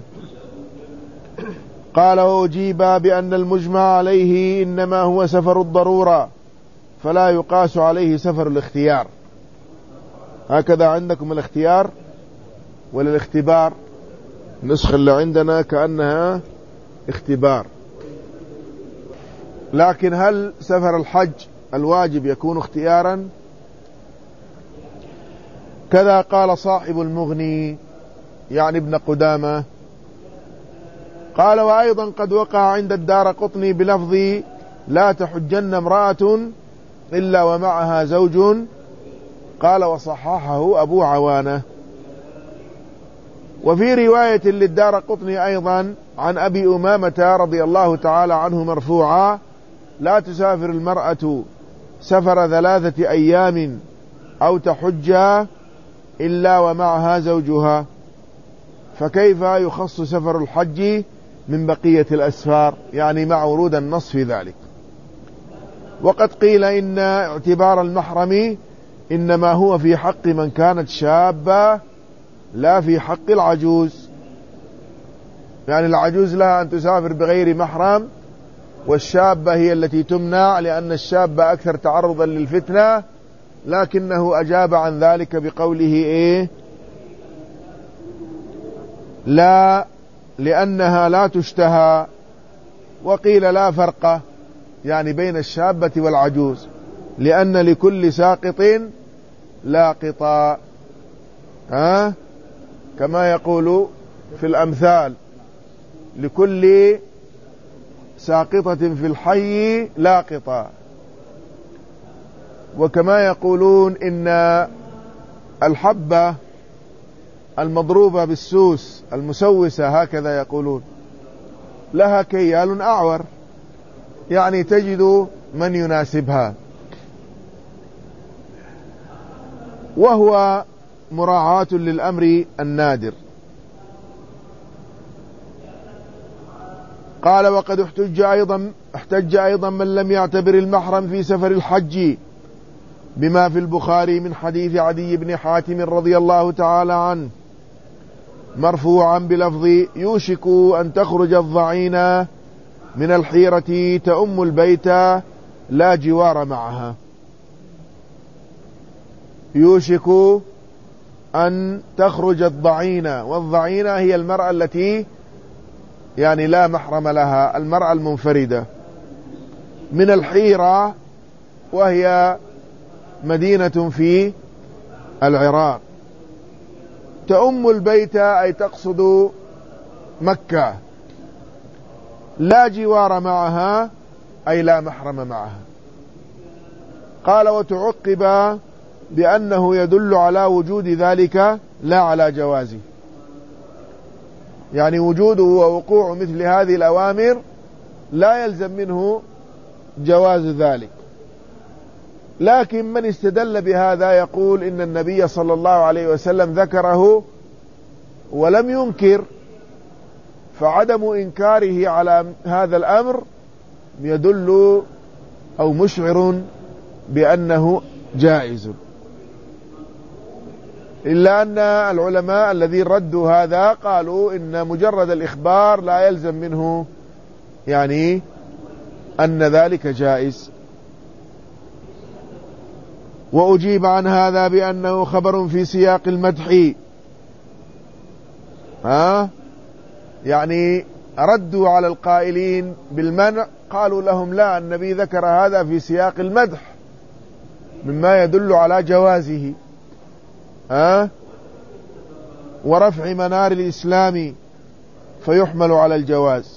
قال: وأجيب بأن المجمع عليه إنما هو سفر الضرورة فلا يقاس عليه سفر الاختيار. هكذا عندكم الاختيار ولا الاختبار؟ النسخة اللي عندنا كأنها اختبار. لكن هل سفر الحج الواجب يكون اختيارا؟ كذا قال صاحب المغني يعني ابن قدامة. قال: وأيضا قد وقع عند الدارقطني بلفظ لا تحجن امرأة إلا ومعها زوج. قال: وصححه أبو عوانة. وفي رواية للدارقطني أيضا عن أبي أمامة رضي الله تعالى عنه مرفوعا: لا تسافر المرأة سفر ثلاثة أيام أو تحج إلا ومعها زوجها. فكيف يخص سفر الحج من بقية الأسفار؟ يعني مع ورود النص في ذلك. وقد قيل إن اعتبار المحرم إنما هو في حق من كانت شابة لا في حق العجوز. يعني العجوز لها أن تسافر بغير محرم، والشابة هي التي تمنع لأن الشابة أكثر تعرضا للفتنة. لكنه أجاب عن ذلك بقوله إيه؟ لا لأنها لا تشتهى، وقيل لا فرق يعني بين الشابة والعجوز، لأن لكل ساقط لاقطا، ها كما يقول في الأمثال: لكل ساقطة في الحي لاقطا. وكما يقولون إن الحبة المضروبة بالسوس المسوسة، هكذا يقولون، لها كيال أعور، يعني تجد من يناسبها، وهو مراعاة للأمر النادر. قال: وقد احتج أيضا احتج أيضا من لم يعتبر المحرم في سفر الحج بما في البخاري من حديث عدي بن حاتم رضي الله تعالى عنه مرفوعا بلفظ: يوشك أن تخرج الضعينة من الحيرة تأم البيت لا جوار معها. يوشك أن تخرج الضعينة، والضعينة هي المرأة التي يعني لا محرم لها، المرأة المنفردة، من الحيرة، وهي مدينة في العراق. تأم البيت أي تقصد مكة. لا جوار معها أي لا محرم معها. قال: وتعقب بأنه يدل على وجود ذلك لا على جوازه، يعني وجوده ووقوع مثل هذه الأوامر لا يلزم منه جواز ذلك. لكن من استدل بهذا يقول إن النبي صلى الله عليه وسلم ذكره ولم ينكر، فعدم إنكاره على هذا الأمر يدل أو مشعر بأنه جائز. إلا أن العلماء الذين ردوا هذا قالوا إن مجرد الإخبار لا يلزم منه يعني أن ذلك جائز. وأجيب عن هذا بأنه خبر في سياق المدح، ها يعني ردوا على القائلين بالمنع، قالوا لهم: لا، النبي ذكر هذا في سياق المدح مما يدل على جوازه، ها ورفع منار الإسلام، فيحمل على الجواز.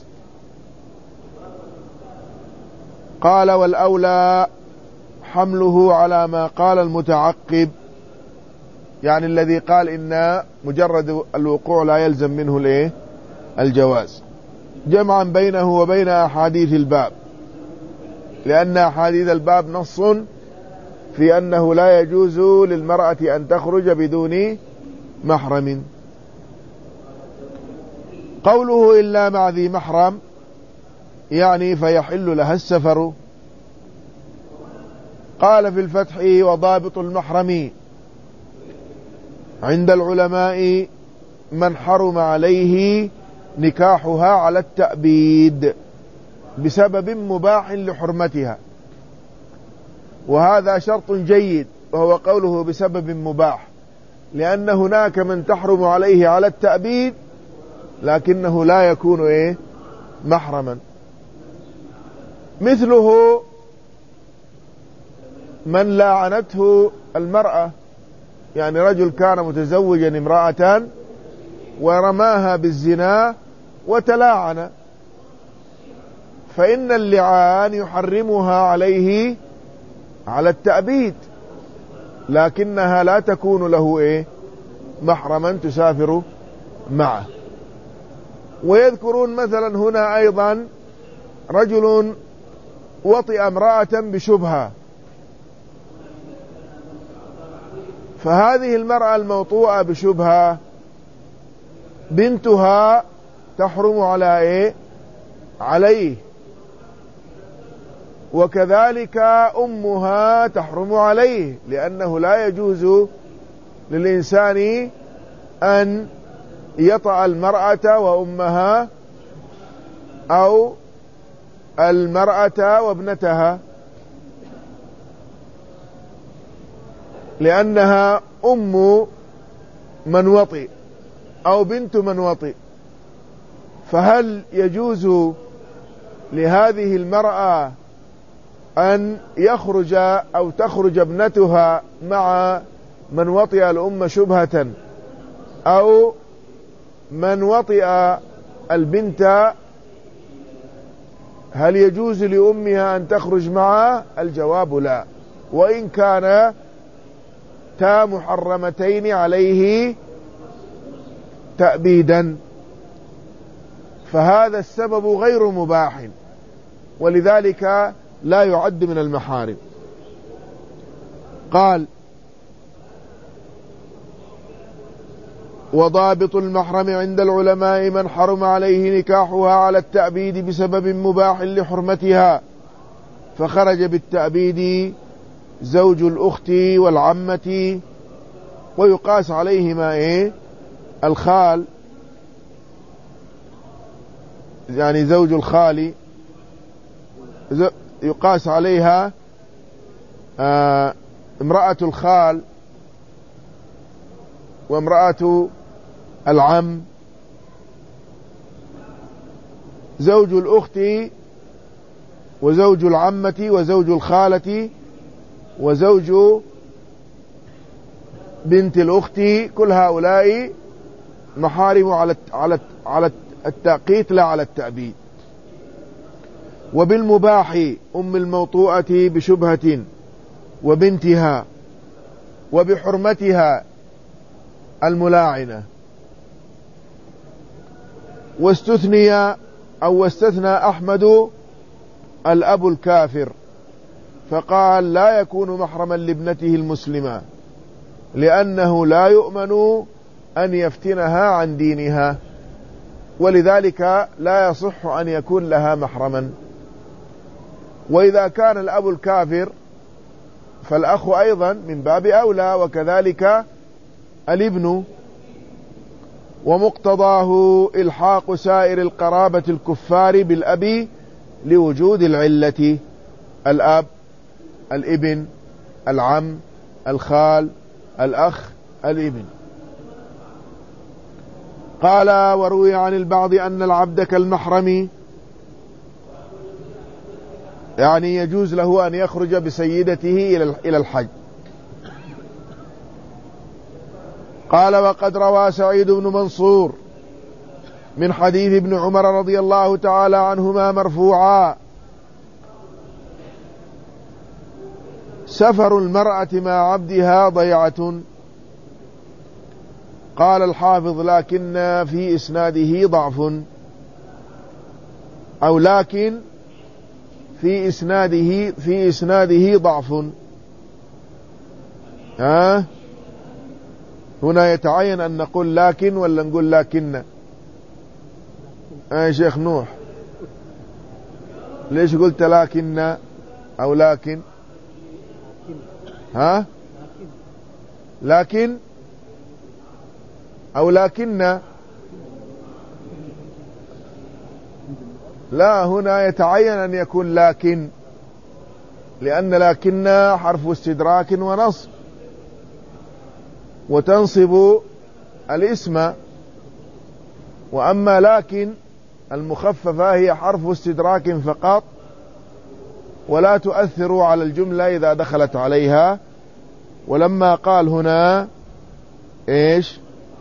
قال: والأولى حمله على ما قال المتعقب، يعني الذي قال إن مجرد الوقوع لا يلزم منه الايه الجواز، جمعا بينه وبين أحاديث الباب، لأن أحاديث الباب نص في أنه لا يجوز للمرأة أن تخرج بدون محرم. قوله إلا مع ذي محرم يعني فيحل لها السفر. قال في الفتح: وضابط المحرم عند العلماء من حرم عليه نكاحها على التأبيد بسبب مباح لحرمتها، وهذا شرط جيد، وهو قوله بسبب مباح، لأن هناك من تحرم عليه على التأبيد لكنه لا يكون إيه محرما. مثله من لاعنته المرأة، يعني رجل كان متزوجا امرأة ورماها بالزنا وتلاعن، فإن اللعان يحرمها عليه على التأبيد، لكنها لا تكون له إيه محرما تسافر معه. ويذكرون مثلا هنا أيضا رجل وطئ امرأة بشبهة، فهذه المرأة الموطوءة بشبهة بنتها تحرم على إيه عليه، وكذلك أمها تحرم عليه، لأنه لا يجوز للإنسان أن يطأ المرأة وأمها أو المرأة وابنتها، لأنها أم من وطئ أو بنت من وطئ، فهل يجوز لهذه المرأة أن يخرج أو تخرج ابنتها مع من وطئ الأم شبهة، أو من وطئ البنت هل يجوز لأمها أن تخرج معه؟ الجواب لا، وإن كان تا محرمتين عليه تأبيدا، فهذا السبب غير مباح، ولذلك لا يعد من المحارم. قال: وضابط المحرم عند العلماء من حرم عليه نكاحها على التأبيد بسبب مباح لحرمتها، فخرج بالتأبيد زوج الأخت والعمة، ويقاس عليهما إيه؟ الخال، يعني زوج الخال يقاس عليها آه امرأة الخال وامرأة العم، زوج الأخت وزوج العمة وزوج الخالة وزوج بنت الأخت، كل هؤلاء محارم على على على التأقيت لا على التأبيد. وبالمباح أم الموطوءة بشبهة وبنتها، وبحرمتها الملاعنة. واستثني أو واستثنى أحمد الأب الكافر، فقال: لا يكون محرما لابنته المسلمة، لأنه لا يؤمن أن يفتنها عن دينها، ولذلك لا يصح أن يكون لها محرما. وإذا كان الأب الكافر فالأخ أيضا من باب أولى، وكذلك الابن. ومقتضاه إلحاق سائر القرابة الكفار بالأب لوجود العلة: الأب، الابن، العم، الخال، الأخ، الابن. قال: وروي عن البعض أن العبد كالمحرم، يعني يجوز له أن يخرج بسيدته إلى الحج. قال: وقد روى سعيد بن منصور من حديث ابن عمر رضي الله تعالى عنهما مرفوعا: سفر المرأة مع عبدها ضيعة. قال الحافظ: لكن في إسناده ضعف، أو لكن في إسناده في إسناده ضعف. ها هنا يتعين أن نقول لكن ولا نقول لكن؟ يا شيخ نوح، ليش قلت لكن أو لكن؟ ها لكن أو لكن؟ لا، هنا يتعين أن يكون لكن، لأن لكن حرف استدراك ونصب، وتنصب الاسم. وأما لكن المخففة هي حرف استدراك فقط، ولا تؤثر على الجملة إذا دخلت عليها. ولما قال هنا إيش؟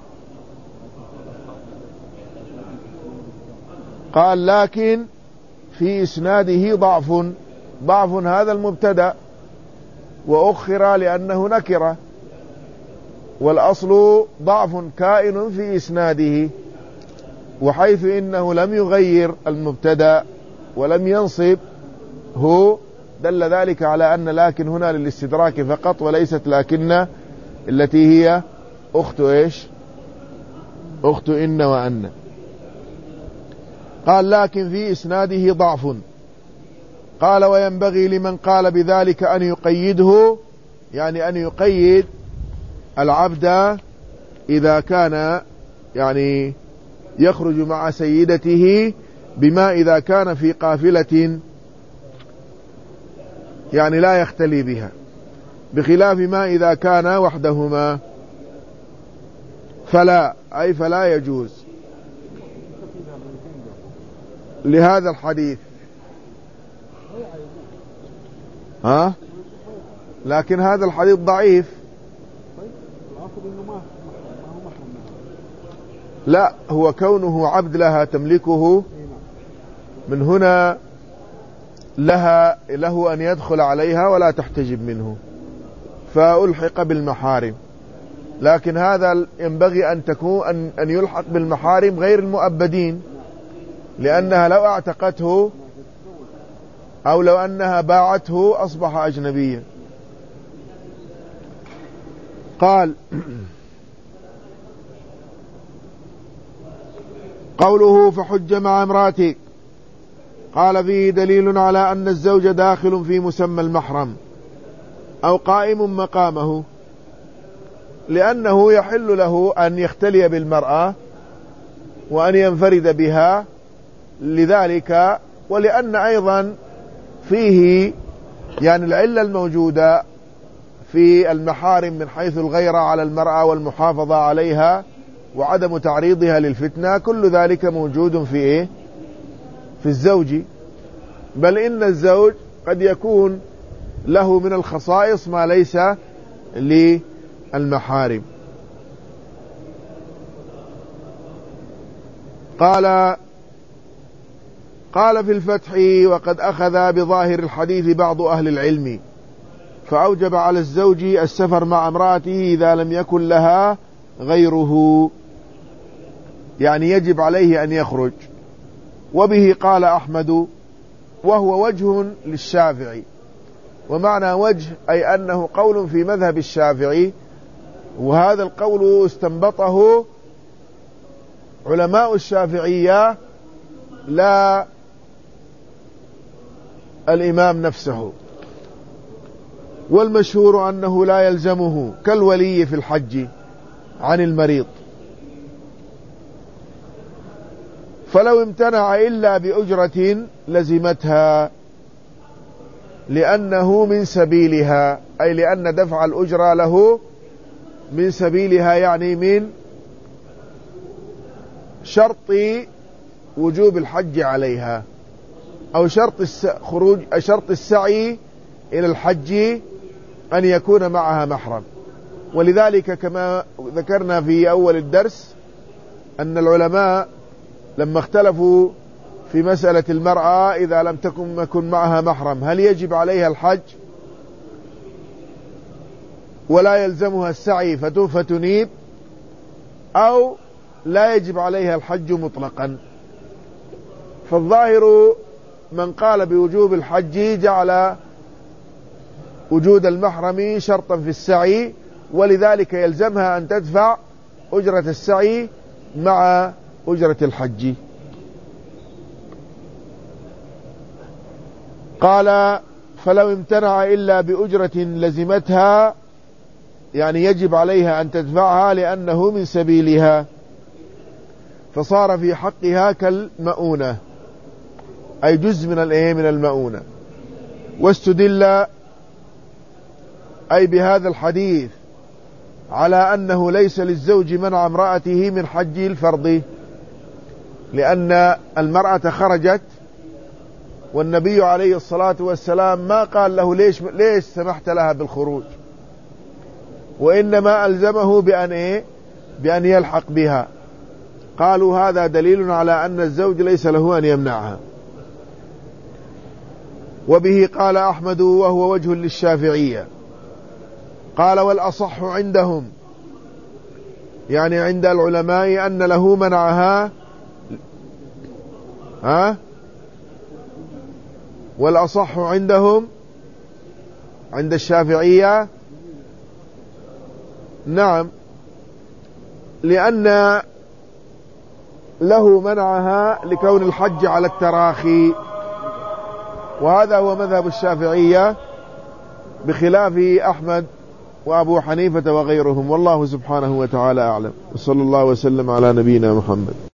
قال: لكن في إسناده ضعف. ضعف هذا المبتدأ، وأخر لأنه نكرة، والأصل ضعف كائن في إسناده، وحيث إنه لم يغير المبتدأ ولم ينصب هو، دل ذلك على أن لكن هنا للاستدراك فقط، وليست لكن التي هي أخت إيش؟ أخت إن وأن. قال: لكن في إسناده ضعف. قال: وينبغي لمن قال بذلك أن يقيده، يعني أن يقيد العبد إذا كان يعني يخرج مع سيدته بما إذا كان في قافلة يعني لا يختلي بها، بخلاف ما إذا كان وحدهما. فلا أي فلا يجوز لهذا الحديث. ها لكن هذا الحديث ضعيف. لا، هو كونه عبد لها تملكه من هنا لها له أن يدخل عليها ولا تحتجب منه، فألحق بالمحارم. لكن هذا ينبغي أن تكون أن, أن يلحق بالمحارم غير المؤبدين، لأنها لو اعتقته أو لو أنها باعته أصبح أجنبيا. قال قوله فحج مع امرأتك، قال فيه دليل على أن الزوج داخل في مسمى المحرم أو قائم مقامه، لأنه يحل له أن يختلي بالمرأة وأن ينفرد بها لذلك، ولأن أيضا فيه يعني العلة الموجودة في المحارم من حيث الغيرة على المرأة والمحافظة عليها وعدم تعريضها للفتنة، كل ذلك موجود في إيه؟ في الزوج. بل إن الزوج قد يكون له من الخصائص ما ليس للمحارم. قال قال في الفتح وقد أخذ بظاهر الحديث بعض أهل العلم فأوجب على الزوج السفر مع امرأته إذا لم يكن لها غيره، يعني يجب عليه أن يخرج. وبه قال أحمد وهو وجه للشافعي. ومعنى وجه أي أنه قول في مذهب الشافعي، وهذا القول استنبطه علماء الشافعية لا الإمام نفسه. والمشهور أنه لا يلزمه كالولي في الحج عن المريض، فلو امتنع إلا بأجرة لزمتها لأنه من سبيلها، أي لأن دفع الأجرة له من سبيلها، يعني من شرط وجوب الحج عليها، أو شرط خروج شرط السعي إلى الحج أن يكون معها محرم. ولذلك كما ذكرنا في أول الدرس أن العلماء لما اختلفوا في مسألة المرأة إذا لم تكن يكن معها محرم هل يجب عليها الحج ولا يلزمها السعي فتنيب، أو لا يجب عليها الحج مطلقا. فالظاهر من قال بوجوب الحج جعل وجود المحرم شرطا في السعي، ولذلك يلزمها أن تدفع أجرة السعي مع أجرة الحج. قال فلو امتنع إلا بأجرة لزمتها، يعني يجب عليها أن تدفعها لأنه من سبيلها، فصار في حقها كالمؤونة، أي جزء من الايه من المؤونة. واستدل أي بهذا الحديث على أنه ليس للزوج منع امرأته من حج الفرض، لأن المرأة خرجت والنبي عليه الصلاة والسلام ما قال له ليش ليش سمحت لها بالخروج، وإنما ألزمه بأن إيه بأن يلحق بها. قالوا هذا دليل على أن الزوج ليس له أن يمنعها. وبه قال أحمد وهو وجه للشافعية. قال والأصح عندهم، يعني عند العلماء، أن له منعها. ها والأصح عندهم عند الشافعية نعم، لأن له منعها لكون الحج على التراخي، وهذا هو مذهب الشافعية بخلاف أحمد وأبو حنيفة وغيرهم. والله سبحانه وتعالى أعلم، وصلى الله وسلم على نبينا محمد.